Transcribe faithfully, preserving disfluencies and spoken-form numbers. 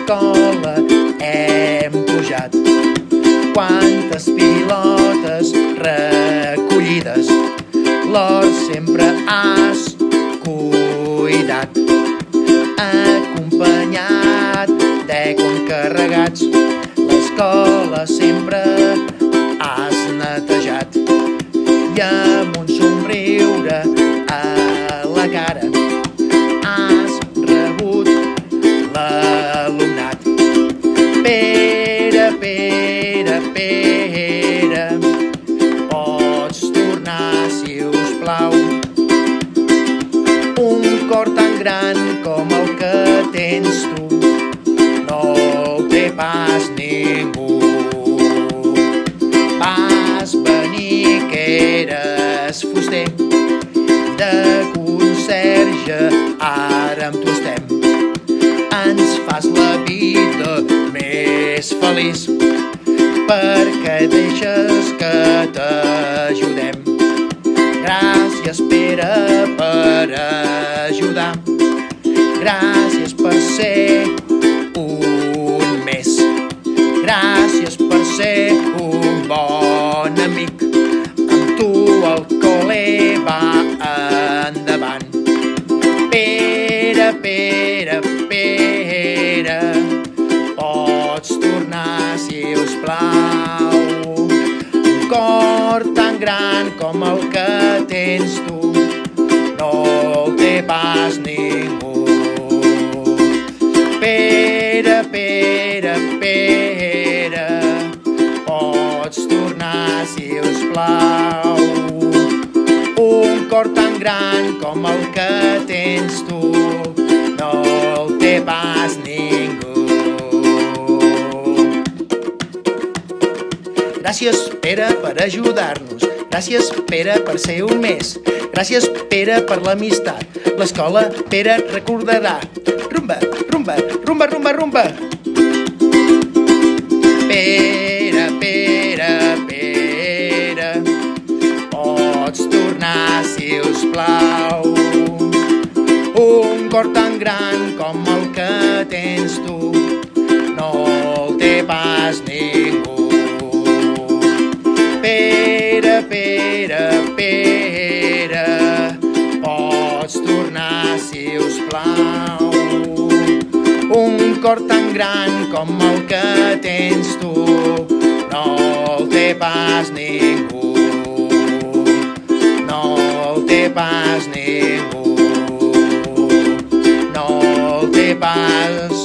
l'escola hem pujat. Quantes pilotes recollides, l'hort sempre has cuidat. Acompanyat de concarregats, l'escola sempre has netejat. I amb un somriure a la cara has rebut l'alumnat. Pere, Pere, Pere, pots tornar, si us plau. Un cor tan gran com el que tens tu no el té pas ningú. Vas venir que eres fuster i de conserge ara amb tu estem. Ens fas la vida més feliç perquè deixes que t'ajudem. Gràcies, Pere, per ajudar. Gràcies per ser un més. Gràcies per ser un bon amic. Amb tu el col·le va endavant. Pere, Pere, Pere, pots tornar, si us plau. Un cor tan gran com el que tens tu no el té pas ningú. Pere, Pere, Pere, pots tornar, si us plau. Un cor tan gran com el que tens tu no el té pas ningú. Gràcies, Pere, per ajudar-nos. Gràcies, Pere, per ser un més. Gràcies, Pere, per l'amistat. L'escola, Pere, et recordarà. Rumba, rumba, rumba, rumba, rumba. Pere, Pere, Pere, pots tornar, si us plau. Un cor tan gran com el que tens tu no el té pas ningú. Pere, Pere, Pere, pots tornar, si us plau. Un cor tan gran com el que tens tu no el té pas ningú. No el té pas ningú. No el té pas